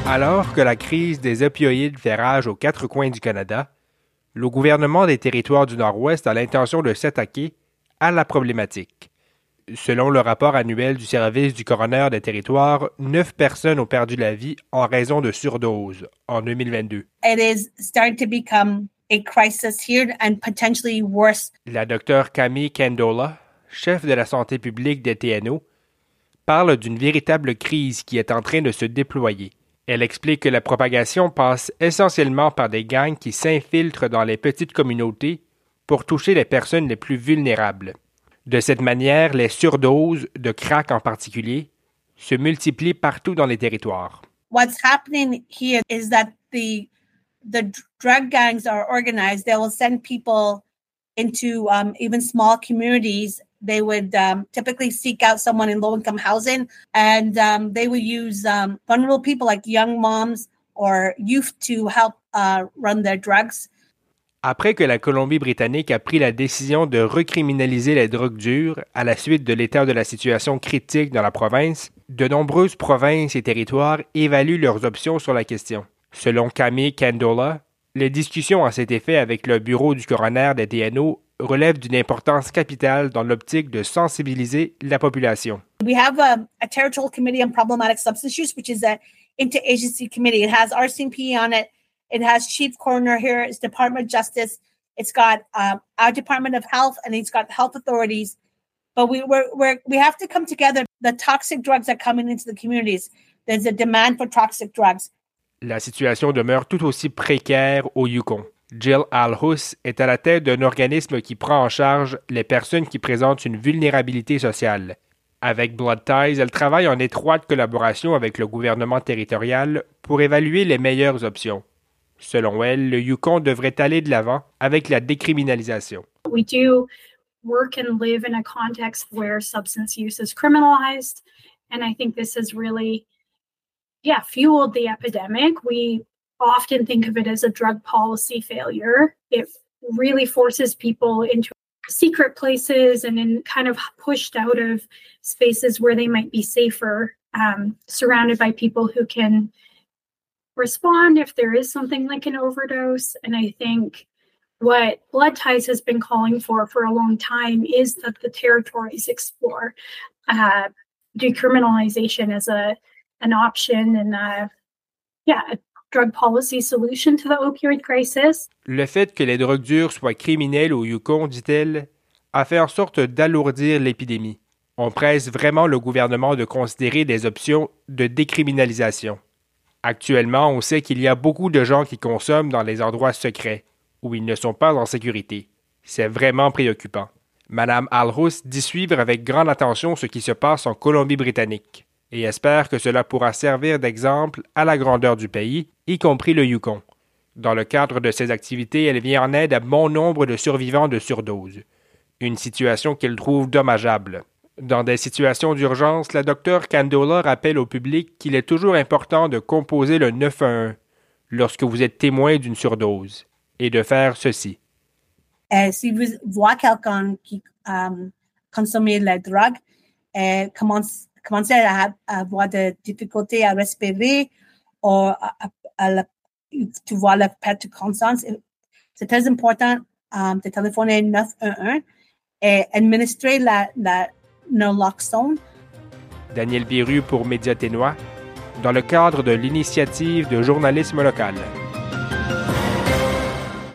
Alors que la crise des opioïdes fait rage aux quatre coins du Canada, le gouvernement des Territoires du Nord-Ouest a l'intention de s'attaquer à la problématique. Selon le rapport annuel du service du coroner des Territoires, 9 personnes ont perdu la vie en raison de surdose en 2022. It is starting to become a crisis here and potentially worse. La docteure Camille Candola, chef de la santé publique des TNO, parle d'une véritable crise qui est en train de se déployer. Elle explique que la propagation passe essentiellement par des gangs qui s'infiltrent dans les petites communautés pour toucher les personnes les plus vulnérables. De cette manière, les surdoses, de crack en particulier, se multiplient partout dans les territoires. What's happening here is that the drug gangs are organized. They will send people into even small communities. They would typically seek out someone in low-income housing, and they would use vulnerable people like young moms or youth to help run their drugs. Après que la Colombie-Britannique a pris la décision de recriminaliser les drogues dures à la suite de l'état de la situation critique dans la province, de nombreuses provinces et territoires évaluent leurs options sur la question. Selon Camille Candola, les discussions à cet effet avec le bureau du coroner des TNO relèvent d'une importance capitale dans l'optique de sensibiliser la population. We have a territorial committee on problematic substance use, which is an interagency committee. It has RCMP on it. It has chief coroner here. It's Department of Justice. It's got our Department of Health, and it's got health authorities. But we have to come together. The toxic drugs are coming into the communities. There's a demand for toxic drugs. La situation demeure tout aussi précaire au Yukon. Jill Alhus est à la tête d'un organisme qui prend en charge les personnes qui présentent une vulnérabilité sociale. Avec Blood Ties, elle travaille en étroite collaboration avec le gouvernement territorial pour évaluer les meilleures options. Selon elle, le Yukon devrait aller de l'avant avec la décriminalisation. We do work and live in a context where substance use is criminalized, and I think this has really, fueled the epidemic. We often think of it as a drug policy failure. It really forces people into secret places and then kind of pushed out of spaces where they might be safer, surrounded by people who can respond if there is something like an overdose. And I think what Blood Ties has been calling for a long time is that the territories explore decriminalization as an option and a drug policy solution to the opioid crisis. Le fait que les drogues dures soient criminelles au Yukon, dit-elle, a fait en sorte d'alourdir l'épidémie. On presse vraiment le gouvernement de considérer des options de décriminalisation. Actuellement, on sait qu'il y a beaucoup de gens qui consomment dans les endroits secrets, où ils ne sont pas en sécurité. C'est vraiment préoccupant. Madame Alhus dit suivre avec grande attention ce qui se passe en Colombie-Britannique et espère que cela pourra servir d'exemple à la grandeur du pays, y compris le Yukon. Dans le cadre de ses activités, elle vient en aide à bon nombre de survivants de surdose, une situation qu'elle trouve dommageable. Dans des situations d'urgence, la docteure Candola rappelle au public qu'il est toujours important de composer le 911 lorsque vous êtes témoin d'une surdose et de faire ceci. Si vous voyez quelqu'un qui consomme la drogue, commencez à avoir des difficultés à respirer ou tu vois la perte de conscience, c'est très important de téléphoner 911 et administrer la naloxone. Daniel Biru pour Média Ténois, dans le cadre de l'initiative de journalisme local.